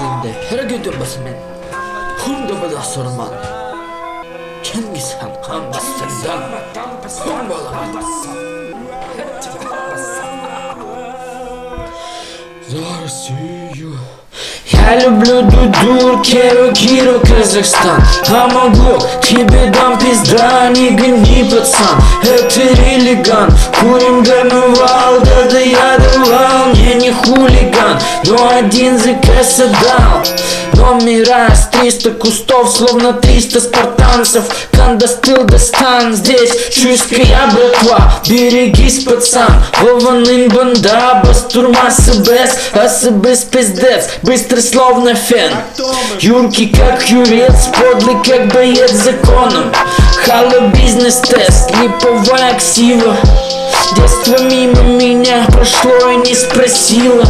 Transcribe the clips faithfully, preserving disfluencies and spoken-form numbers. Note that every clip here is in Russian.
Özünde her güdüm basmen Hunda bada sorman Cengiz Han kan bastırdan Humbalar Россию. Я люблю Дуду, Керу, Киру, Казахстан. А могу тебе дам пизда, не гони, пацан. Это религан, курим гарнувал, да да я давал. Я не хулиган, но один заказ отдал. Номера с триста кустов, словно триста спартанцев. Кан достыл достан, здесь чуйская братва. Берегись, пацан, Вованын банда, бастурма СБС, АСБС пиздец, быстрый словно фен. Юркий как юрец, подлый как боец законом. Хала бизнес-тест, липовая ксива. Детство мимо меня прошло и не спросила.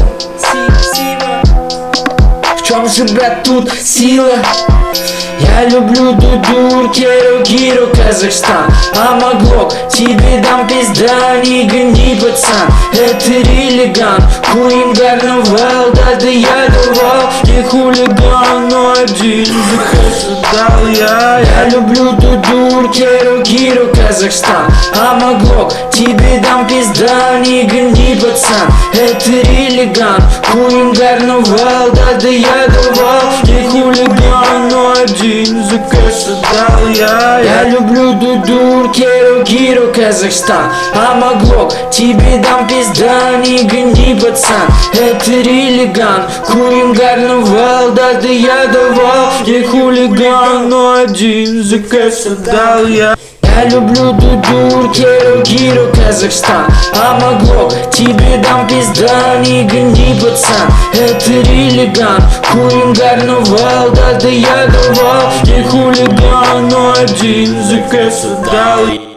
В чем же, брат, тут сила? Я люблю Дуду, Керу, Киру, Казахстан. А моглок, тебе дам пизда, не гони, пацан. Это религан, курим гарнувал, да да я давал. Не хулиган, но один заказ отдал я. Я люблю Дуду, Керу, Киру, Казахстан. А моглок, тебе дам пизда, не гони, пацан. Это религан, курим гарнувал, да да я давал. Не хулиган, но один заказ отдал я. Я люблю Дуду, Керу, Киру, Казахстан. А моглок, тебе дам пизда, не гони, пацан. Это религан, курим гарнувал, да да я давал. Не хулиган, но один заказ отдал я. Я люблю Дуду, Керу, Киру, Казахстан. А моглок, тебе дам пизда, не гони, пацан. Это религан, курим гарнувал, да да я давал. Не хулиган, но один заказ отдал.